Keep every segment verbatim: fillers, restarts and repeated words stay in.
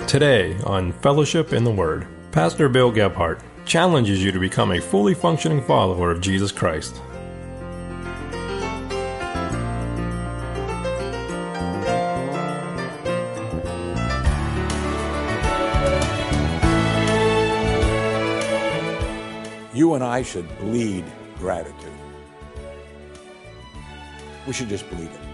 Today on Fellowship in the Word, Pastor Bill Gebhardt challenges you to become a fully functioning follower of Jesus Christ. You and I should bleed gratitude. We should just bleed it.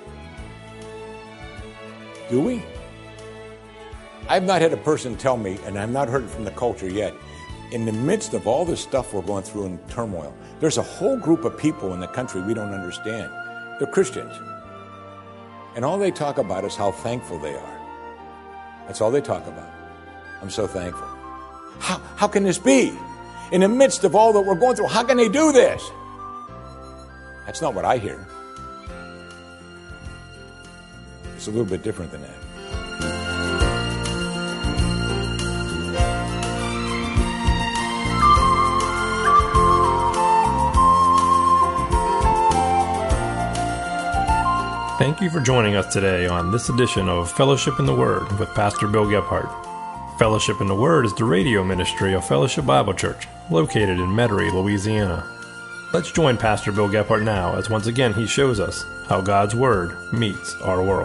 Do we? I've not had a person tell me, and I've not heard it from the culture yet, in the midst of all this stuff we're going through in turmoil, there's a whole group of people in the country we don't understand. They're Christians. And all they talk about is how thankful they are. That's all they talk about. I'm so thankful. How, how can this be? In the midst of all that we're going through, how can they do this? That's not what I hear. It's a little bit different than that. Thank you for joining us today on this edition of Fellowship in the Word with Pastor Bill Gebhardt. Fellowship in the Word is the radio ministry of Fellowship Bible Church, located in Metairie, Louisiana. Let's join Pastor Bill Gebhardt now as once again he shows us how God's Word meets our world.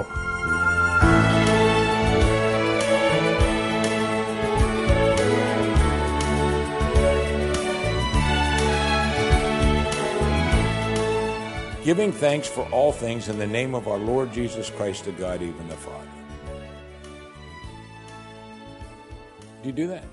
Giving thanks for all things in the name of our Lord Jesus Christ to God, even the Father. Do you do that?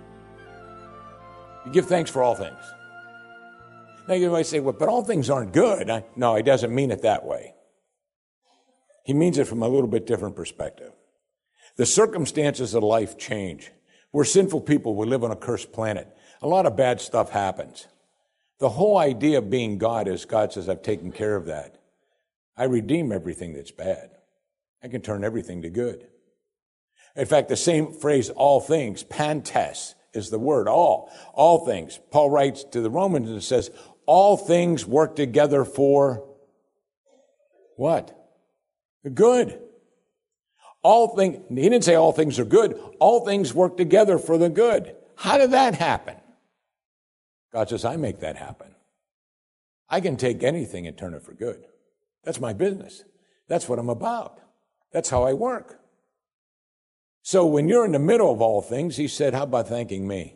You give thanks for all things. Now you might say, well, but all things aren't good. I, no, he doesn't mean it that way. He means it from a little bit different perspective. The circumstances of life change. We're sinful people. We live on a cursed planet. A lot of bad stuff happens. The whole idea of being God is God says, I've taken care of that. I redeem everything that's bad. I can turn everything to good. In fact, the same phrase, all things, pantes, is the word, all. All things. Paul writes to the Romans and says, all things work together for what? The good. All things, he didn't say all things are good. All things work together for the good. How did that happen? God says, I make that happen. I can take anything and turn it for good. That's my business. That's what I'm about. That's how I work. So when you're in the middle of all things, he said, how about thanking me?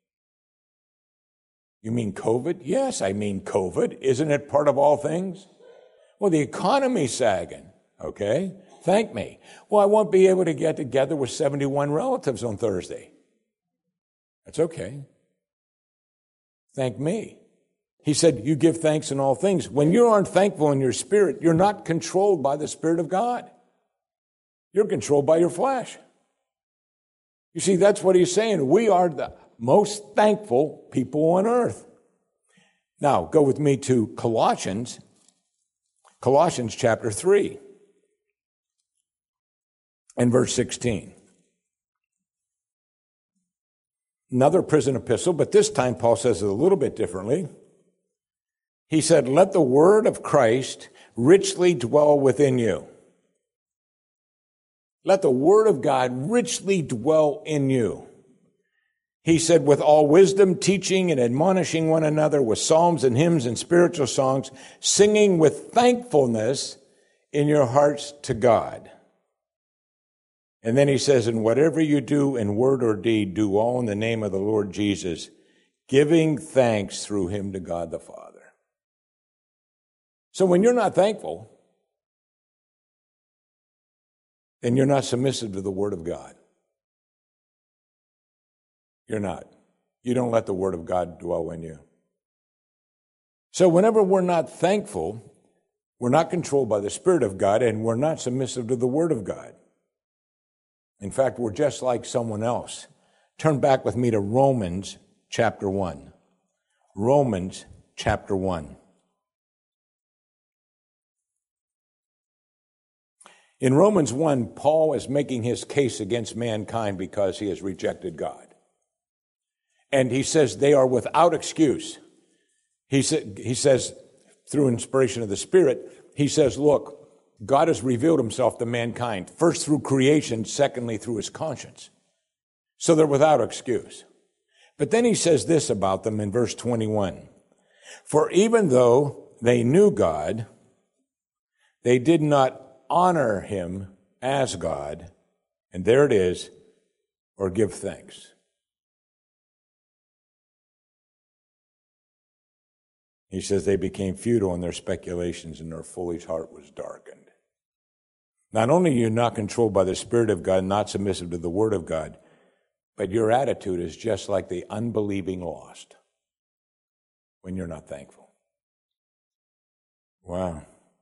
You mean COVID? Yes, I mean COVID. Isn't it part of all things? Well, the economy's sagging. Okay, thank me. Well, I won't be able to get together with seventy-one relatives on Thursday. That's okay. Thank me. He said, you give thanks in all things. When you aren't thankful in your spirit, you're not controlled by the Spirit of God. You're controlled by your flesh. You see, that's what he's saying. We are the most thankful people on earth. Now, go with me to Colossians, Colossians chapter three and verse sixteen. Another prison epistle, but this time Paul says it a little bit differently. He said, let the word of Christ richly dwell within you. Let the word of God richly dwell in you. He said, with all wisdom, teaching and admonishing one another with psalms and hymns and spiritual songs, singing with thankfulness in your hearts to God. And then he says, and whatever you do in word or deed, do all in the name of the Lord Jesus, giving thanks through him to God the Father. So when you're not thankful, then you're not submissive to the word of God. You're not. You don't let the word of God dwell in you. So whenever we're not thankful, we're not controlled by the Spirit of God, and we're not submissive to the word of God. In fact, we're just like someone else. Turn back with me to Romans chapter one. Romans chapter one. In Romans one, Paul is making his case against mankind because he has rejected God. And he says they are without excuse. He, sa- he says, through inspiration of the Spirit, he says, look, God has revealed himself to mankind, first through creation, secondly through his conscience. So they're without excuse. But then he says this about them in verse twenty-one. For even though they knew God, they did not honor him as God, and there it is, or give thanks. He says they became futile in their speculations, and their foolish heart was darkened. Not only are you not controlled by the Spirit of God, not submissive to the Word of God, but your attitude is just like the unbelieving lost when you're not thankful. Wow.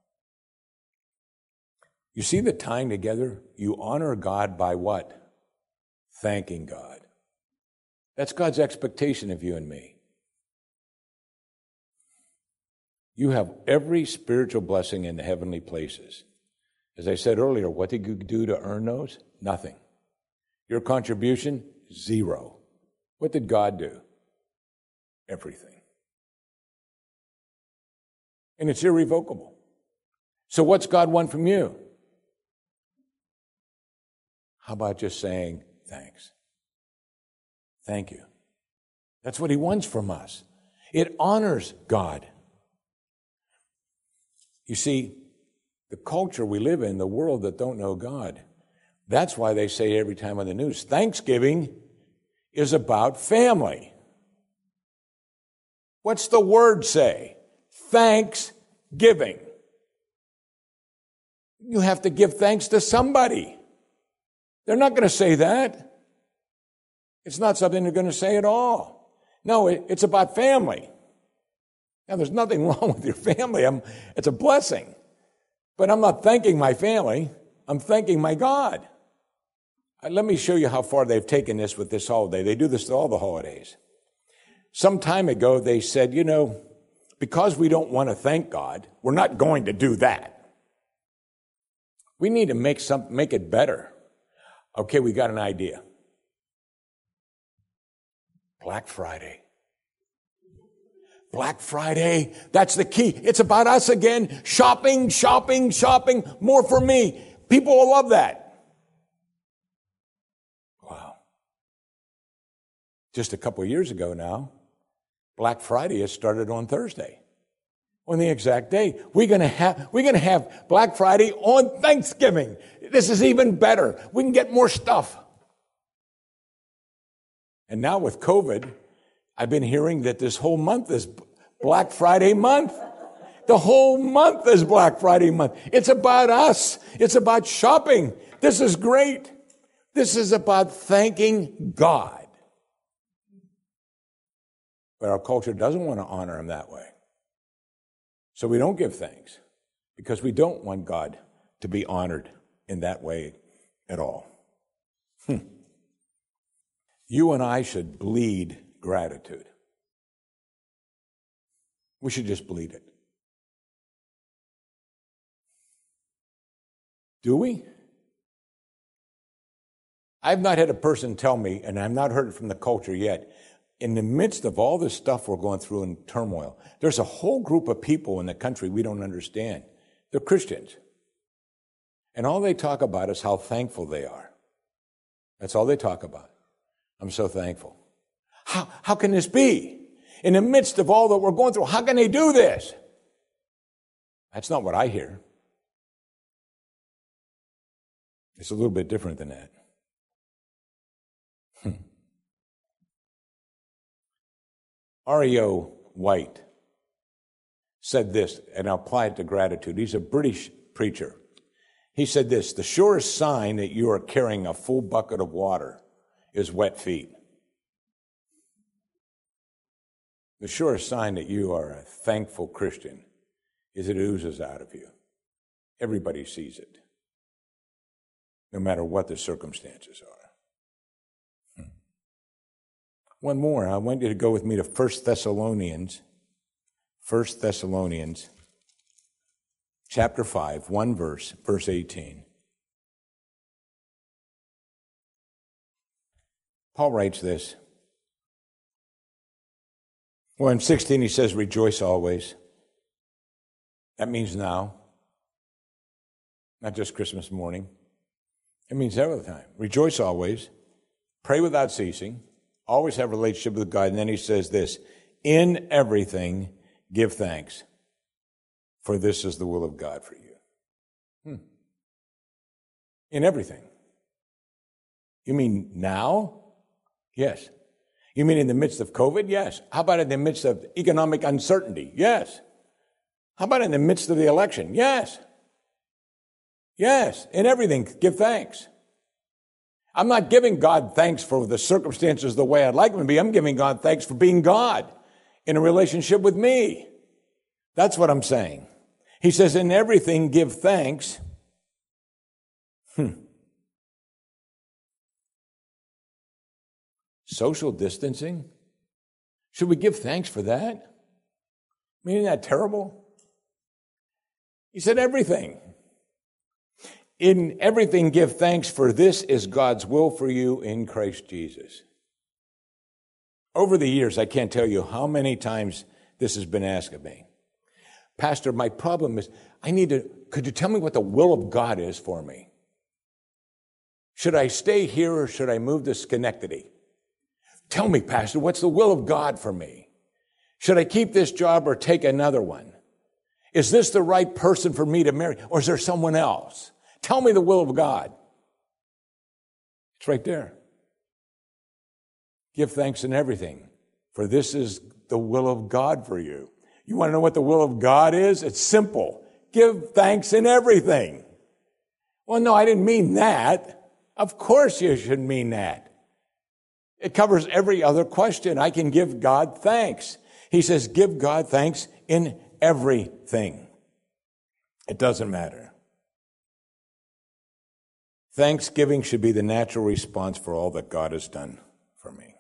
You see the tying together? You honor God by what? Thanking God. That's God's expectation of you and me. You have every spiritual blessing in the heavenly places. As I said earlier, what did you do to earn those? Nothing. Your contribution? Zero. What did God do? Everything. And it's irrevocable. So what's God want from you? How about just saying thanks? Thank you. That's what he wants from us. It honors God. You see, the culture we live in, the world that don't know God, that's why they say every time on the news, Thanksgiving is about family. What's the word say? Thanksgiving. You have to give thanks to somebody. They're not going to say that. It's not something they're going to say at all. No, it, it's about family. Now, there's nothing wrong with your family. I'm, it's a blessing. But I'm not thanking my family. I'm thanking my God. Uh, let me show you how far they've taken this with this holiday. They do this to all the holidays. Some time ago, they said, you know, because we don't want to thank God, we're not going to do that. We need to make some, make it better. Okay, we got an idea. Black Friday. Black Friday, that's the key. It's about us again. Shopping, shopping, shopping. More for me. People will love that. Wow. Just a couple of years ago now, Black Friday has started on Thursday. On the exact day. We're gonna have, we're gonna have Black Friday on Thanksgiving. This is even better. We can get more stuff. And now with COVID, I've been hearing that this whole month is Black Friday month. The whole month is Black Friday month. It's about us. It's about shopping. This is great. This is about thanking God. But our culture doesn't want to honor him that way. So we don't give thanks because we don't want God to be honored in that way at all. Hmm. You and I should bleed gratitude. We should just bleed it. Do we? I've not had a person tell me, and I've not heard it from the culture yet, in the midst of all this stuff we're going through in turmoil, there's a whole group of people in the country we don't understand. They're Christians. And all they talk about is how thankful they are. That's all they talk about. I'm so thankful. How, how can this be? In the midst of all that we're going through, how can they do this? That's not what I hear. It's a little bit different than that. Hmm. R E O White said this, and I'll apply it to gratitude. He's a British preacher. He said this, the surest sign that you are carrying a full bucket of water is wet feet. The surest sign that you are a thankful Christian is it oozes out of you. Everybody sees it, no matter what the circumstances are. Hmm. One more. I want you to go with me to First Thessalonians. First Thessalonians, chapter five, one verse, verse eighteen. Paul writes this. Well, in sixteen, he says, rejoice always. That means now. not just Christmas morning. It means every time. Rejoice always. Pray without ceasing. Always have a relationship with God. And then he says this, in everything give thanks, for this is the will of God for you. Hmm. In everything. You mean now? Yes. You mean in the midst of COVID? Yes. How about in the midst of economic uncertainty? Yes. How about in the midst of the election? Yes. Yes. In everything, give thanks. I'm not giving God thanks for the circumstances the way I'd like them to be. I'm giving God thanks for being God in a relationship with me. That's what I'm saying. He says, in everything, give thanks. Hmm. Social distancing? Should we give thanks for that? I mean, isn't that terrible? He said everything. In everything give thanks, for this is God's will for you in Christ Jesus. Over the years, I can't tell you how many times this has been asked of me. Pastor, my problem is, I need to, could you tell me what the will of God is for me? Should I stay here or should I move to Schenectady? Tell me, Pastor, what's the will of God for me? Should I keep this job or take another one? Is this the right person for me to marry, or is there someone else? Tell me the will of God. It's right there. Give thanks in everything, for this is the will of God for you. You want to know what the will of God is? It's simple. Give thanks in everything. Well, no, I didn't mean that. Of course you should mean that. It covers every other question. I can give God thanks. He says, give God thanks in everything. It doesn't matter. Thanksgiving should be the natural response for all that God has done for me.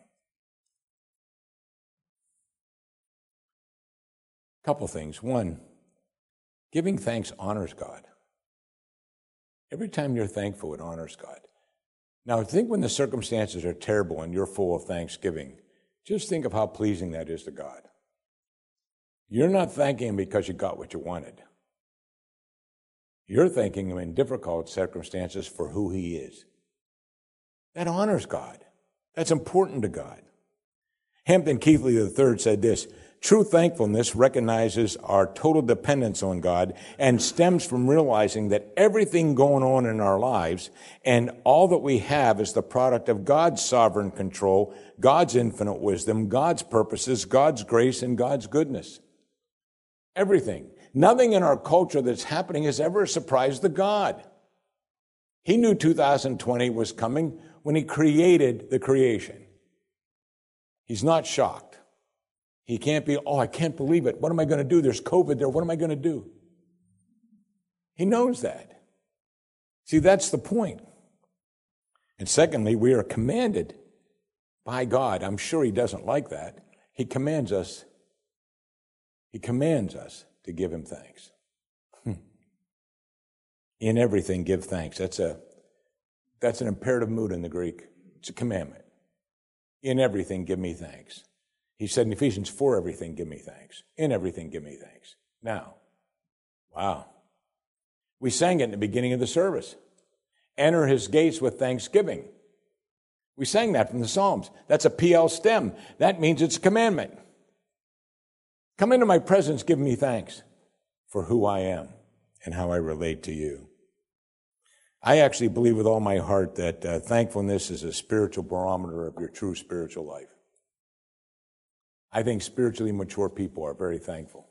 Couple things. One, giving thanks honors God. Every time you're thankful, it honors God. Now, think when the circumstances are terrible and you're full of thanksgiving, just think of how pleasing that is to God. You're not thanking Him because you got what you wanted. You're thanking Him in difficult circumstances for who He is. That honors God. That's important to God. Hampton Keithley the third said this, true thankfulness recognizes our total dependence on God and stems from realizing that everything going on in our lives and all that we have is the product of God's sovereign control, God's infinite wisdom, God's purposes, God's grace, and God's goodness. Everything. Nothing in our culture that's happening has ever surprised the God. He knew two thousand twenty was coming when He created the creation. He's not shocked. He can't be, oh, I can't believe it. What am I going to do? There's COVID there. What am I going to do? He knows that. See, that's the point. And secondly, we are commanded by God. I'm sure He doesn't like that. He commands us. He commands us to give Him thanks. In everything, give thanks. That's a, that's an imperative mood in the Greek. It's a commandment. In everything, give me thanks. He said in Ephesians, for everything, give me thanks. In everything, give me thanks. Now, wow. We sang it in the beginning of the service. Enter His gates with thanksgiving. We sang that from the Psalms. That's a P L stem. That means it's a commandment. Come into my presence, give me thanks for who I am and how I relate to you. I actually believe with all my heart that uh, thankfulness is a spiritual barometer of your true spiritual life. I think spiritually mature people are very thankful.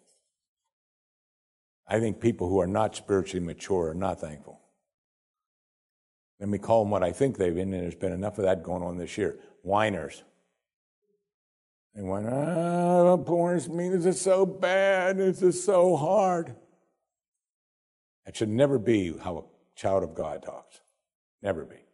I think people who are not spiritually mature are not thankful. Let me call them what I think they've been, and there's been enough of that going on this year. Whiners. They whine, ah, poor me, this is so bad, this is so hard. That should never be how a child of God talks. Never be.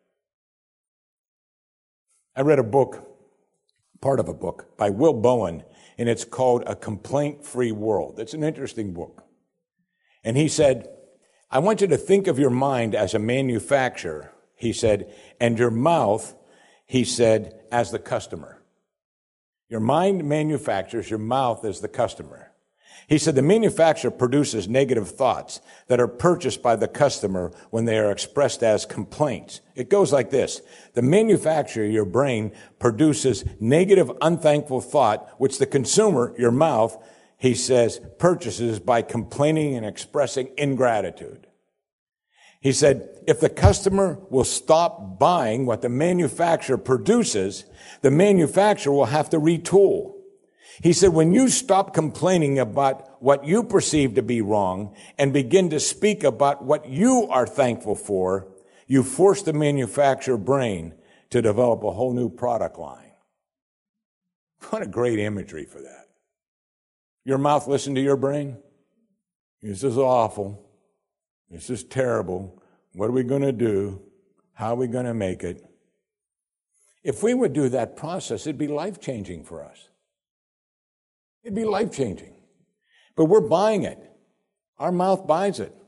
I read a book, part of a book, by Will Bowen, and it's called A Complaint-Free World. It's an interesting book. And he said, I want you to think of your mind as a manufacturer, he said, and your mouth, he said, as the customer. Your mind manufactures, your mouth is the customer. He said the manufacturer produces negative thoughts that are purchased by the customer when they are expressed as complaints. It goes like this. The manufacturer, your brain, produces negative, unthankful thought, which the consumer, your mouth, he says, purchases by complaining and expressing ingratitude. He said, if the customer will stop buying what the manufacturer produces, the manufacturer will have to retool. He said, when you stop complaining about what you perceive to be wrong and begin to speak about what you are thankful for, you force the manufacturer brain to develop a whole new product line. What a great imagery for that. Your mouth listen to your brain? This is awful. This is terrible. What are we going to do? How are we going to make it? If we would do that process, it'd be life-changing for us. It'd be life-changing. But we're buying it. Our mouth buys it.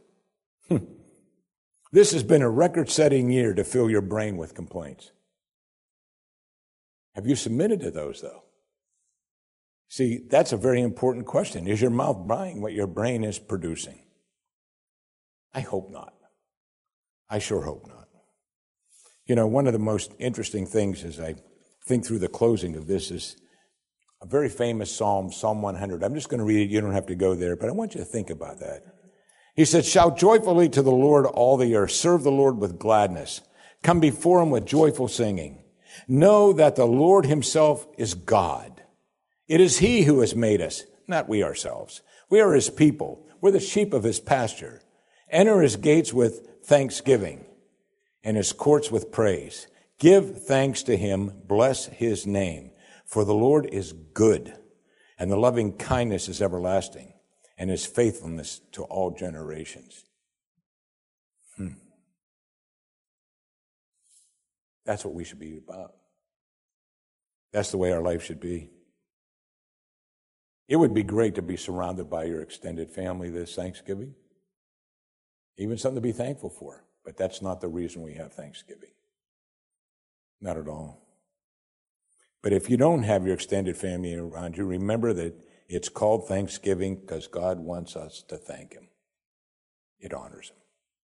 This has been a record-setting year to fill your brain with complaints. Have you submitted to those, though? See, that's a very important question. Is your mouth buying what your brain is producing? I hope not. I sure hope not. You know, one of the most interesting things as I think through the closing of this is a very famous psalm, Psalm one hundred. I'm just going to read it. You don't have to go there, but I want you to think about that. He said, shout joyfully to the Lord, all the earth. Serve the Lord with gladness. Come before him with joyful singing. Know that the Lord himself is God. It is he who has made us, not we ourselves. We are his people. We're the sheep of his pasture. Enter his gates with thanksgiving and his courts with praise. Give thanks to him. Bless his name. For the Lord is good, and the loving kindness is everlasting, and his faithfulness to all generations. Hmm. That's what we should be about. That's the way our life should be. It would be great to be surrounded by your extended family this Thanksgiving. Even something to be thankful for. But that's not the reason we have Thanksgiving. Not at all. But if you don't have your extended family around you, remember that it's called Thanksgiving because God wants us to thank him. It honors him.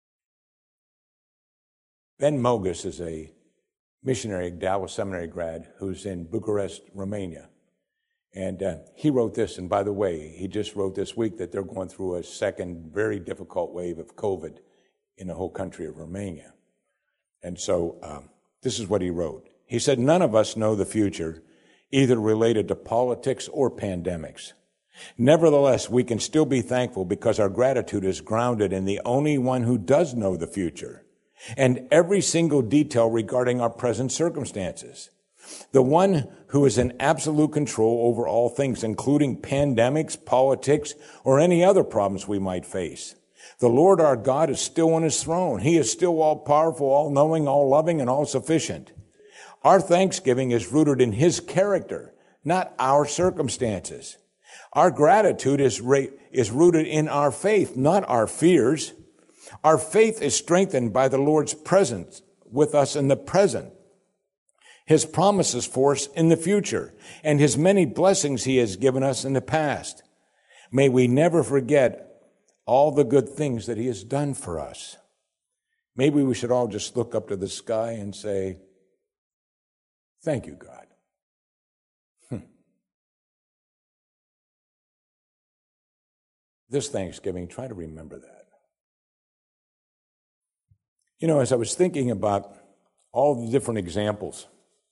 Ben Mogus is a missionary, Dallas Seminary grad, who's in Bucharest, Romania. And uh, he wrote this, and by the way, he just wrote this week that they're going through a second very difficult wave of COVID in the whole country of Romania. And so um, this is what he wrote. He said, none of us know the future, either related to politics or pandemics. Nevertheless, we can still be thankful because our gratitude is grounded in the only one who does know the future and every single detail regarding our present circumstances. The one who is in absolute control over all things, including pandemics, politics, or any other problems we might face. The Lord our God is still on his throne. He is still all-powerful, all-knowing, all-loving, and all-sufficient. Our thanksgiving is rooted in his character, not our circumstances. Our gratitude is, ra- is rooted in our faith, not our fears. Our faith is strengthened by the Lord's presence with us in the present, his promises for us in the future, and his many blessings he has given us in the past. May we never forget all the good things that he has done for us. Maybe we should all just look up to the sky and say, thank you, God. Hmm. This Thanksgiving, try to remember that. You know, as I was thinking about all the different examples,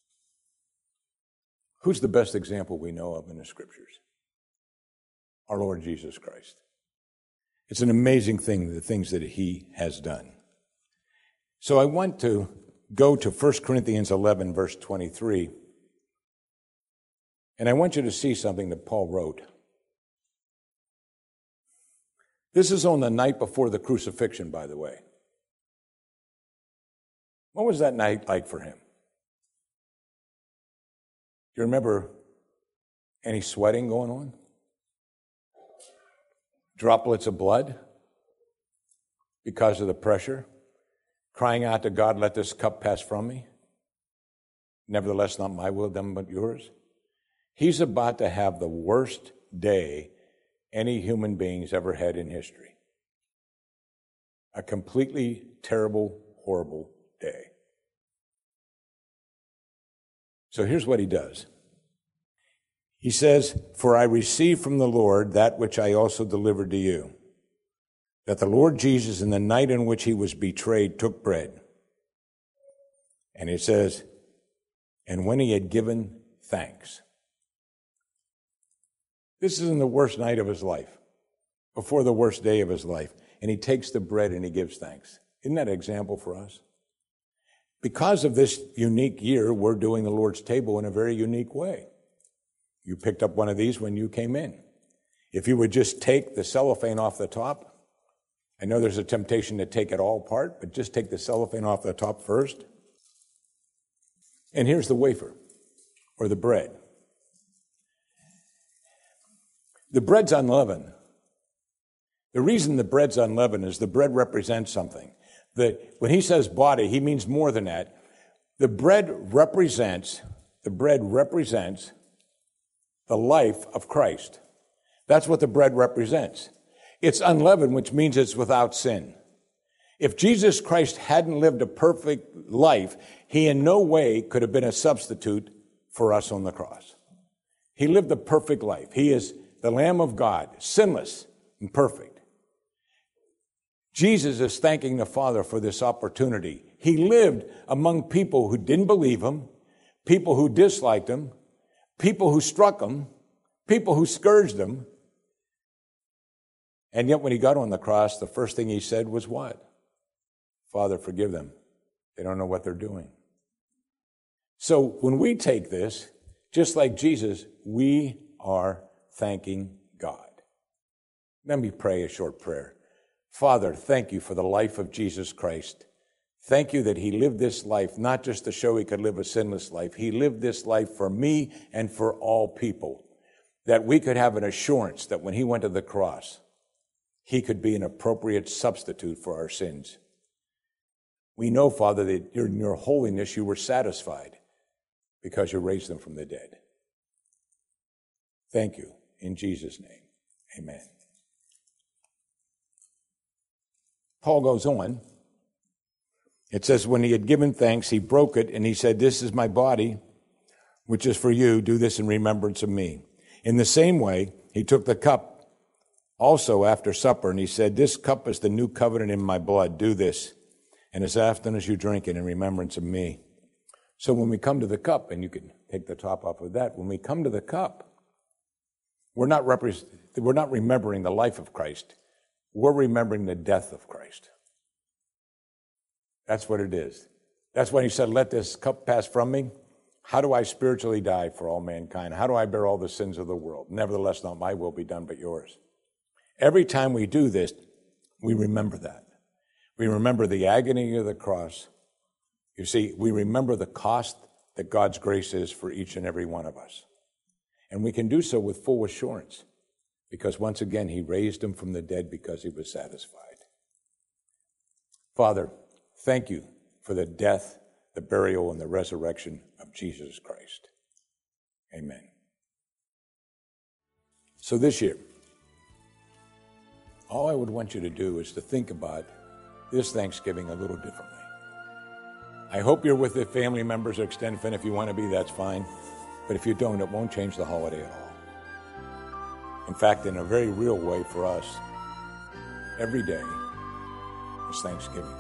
who's the best example we know of in the Scriptures? Our Lord Jesus Christ. It's an amazing thing, the things that he has done. So I want to go to First Corinthians eleven, verse twenty-three, and I want you to see something that Paul wrote. This is on the night before the crucifixion, by the way. What was that night like for him? Do you remember any sweating going on? Droplets of blood because of the pressure? Crying out to God, let this cup pass from me? Nevertheless, not my will done but yours. He's about to have the worst day any human beings ever had in history. A completely terrible, horrible day. So here's what he does. He says, "For I received from the Lord that which I also delivered to you, that the Lord Jesus, in the night in which he was betrayed, took bread." And it says, "And when he had given thanks." This is in the worst night of his life, before the worst day of his life. And he takes the bread and he gives thanks. Isn't that an example for us? Because of this unique year, we're doing the Lord's table in a very unique way. You picked up one of these when you came in. If you would just take the cellophane off the top, I know there's a temptation to take it all apart, but just take the cellophane off the top first. And here's the wafer, or the bread. The bread's unleavened. The reason the bread's unleavened is the bread represents something. The, when he says body, he means more than that. The bread represents, the bread represents the life of Christ. That's what the bread represents. It's unleavened, which means it's without sin. If Jesus Christ hadn't lived a perfect life, he in no way could have been a substitute for us on the cross. He lived a perfect life. He is the Lamb of God, sinless and perfect. Jesus is thanking the Father for this opportunity. He lived among people who didn't believe him, people who disliked him, people who struck him, people who scourged him. And yet when he got on the cross, the first thing he said was what? "Father, forgive them. They don't know what they're doing." So when we take this, just like Jesus, we are thanking God. Let me pray a short prayer. Father, thank you for the life of Jesus Christ. Thank you that he lived this life, not just to show he could live a sinless life. He lived this life for me and for all people, that we could have an assurance that when he went to the cross, he could be an appropriate substitute for our sins. We know, Father, that in your holiness you were satisfied because you raised them from the dead. Thank you. In Jesus' name, amen. Paul goes on. It says, when he had given thanks, he broke it, and he said, "This is my body, which is for you. Do this in remembrance of me." In the same way, he took the cup also after supper, and he said, "This cup is the new covenant in my blood. Do this, and as often as you drink it, in remembrance of me." So when we come to the cup, and you can take the top off of that, when we come to the cup, we're not, repre- we're not remembering the life of Christ. We're remembering the death of Christ. That's what it is. That's when he said, "Let this cup pass from me." How do I spiritually die for all mankind? How do I bear all the sins of the world? Nevertheless, not my will be done, but yours. Every time we do this, we remember that. We remember the agony of the cross. You see, we remember the cost that God's grace is for each and every one of us. And we can do so with full assurance, because once again, he raised him from the dead because he was satisfied. Father, thank you for the death, the burial, and the resurrection of Jesus Christ. Amen. So this year, all I would want you to do is to think about this Thanksgiving a little differently. I hope you're with the family members or extended family. If you want to be, that's fine. But if you don't, it won't change the holiday at all. In fact, in a very real way for us, every day is Thanksgiving.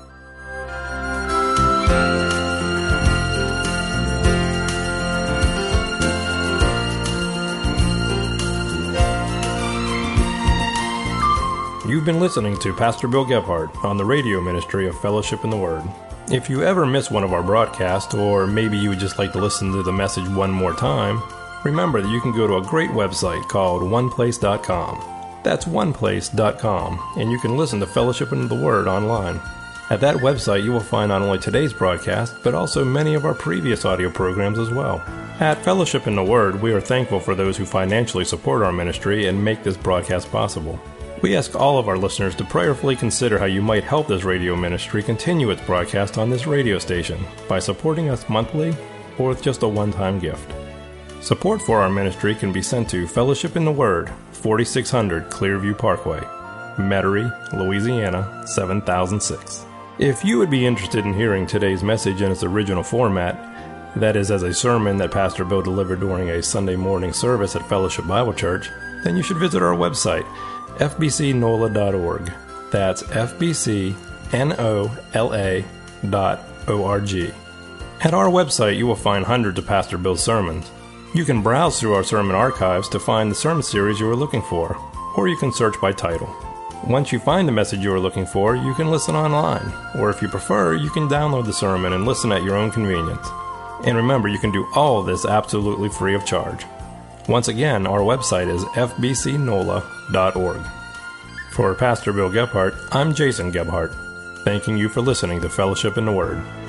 You've been listening to Pastor Bill Gebhardt on the radio ministry of Fellowship in the Word. If you ever miss one of our broadcasts, or maybe you would just like to listen to the message one more time, remember that you can go to a great website called one place dot com. That's one place dot com, and you can listen to Fellowship in the Word online. At that website, you will find not only today's broadcast, but also many of our previous audio programs as well. At Fellowship in the Word, we are thankful for those who financially support our ministry and make this broadcast possible. We ask all of our listeners to prayerfully consider how you might help this radio ministry continue its broadcast on this radio station by supporting us monthly or with just a one-time gift. Support for our ministry can be sent to Fellowship in the Word, forty-six hundred Clearview Parkway, Metairie, Louisiana, seven thousand six. If you would be interested in hearing today's message in its original format, that is as a sermon that Pastor Bill delivered during a Sunday morning service at Fellowship Bible Church, then you should visit our website, f b c nola dot org. That's f b c nola dot org. At our website, you will find hundreds of Pastor Bill's sermons. You can browse through our sermon archives to find the sermon series you are looking for, or you can search by title. Once you find the message you are looking for, you can listen online, or if you prefer, you can download the sermon and listen at your own convenience. And remember, you can do all of this absolutely free of charge. Once again, our website is f b c nola dot org. For Pastor Bill Gebhardt, I'm Jason Gebhardt, thanking you for listening to Fellowship in the Word.